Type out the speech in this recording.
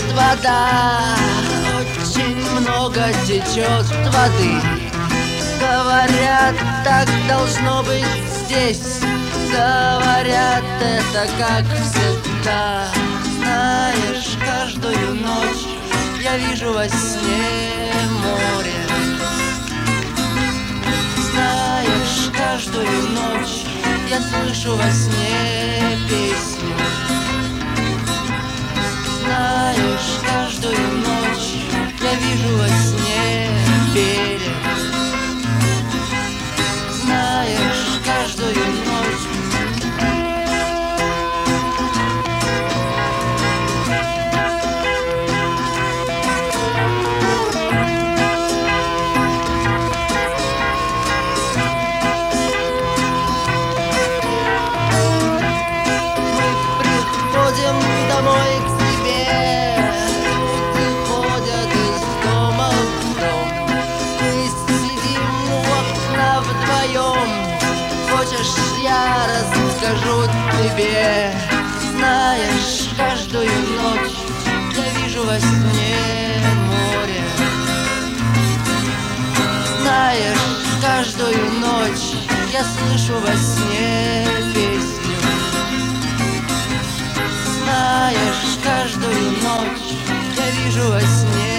вода, очень много течет воды. Говорят, так должно быть здесь. Говорят, это как всегда. Знаешь, каждую ночь я вижу во сне море. Знаешь, каждую ночь я слышу во сне песню. Знаешь, каждую ночь я вижу во сне берег. Знаешь, каждую ночь. Мы приходим домой к себе, люди ходят из дома в дом. Мы сидим у окна вдвоем. Хочешь, я расскажу тебе? Знаешь, каждую ночь я вижу во сне море. Знаешь, каждую ночь я слышу во сне песню. Знаешь, каждую ночь я вижу во сне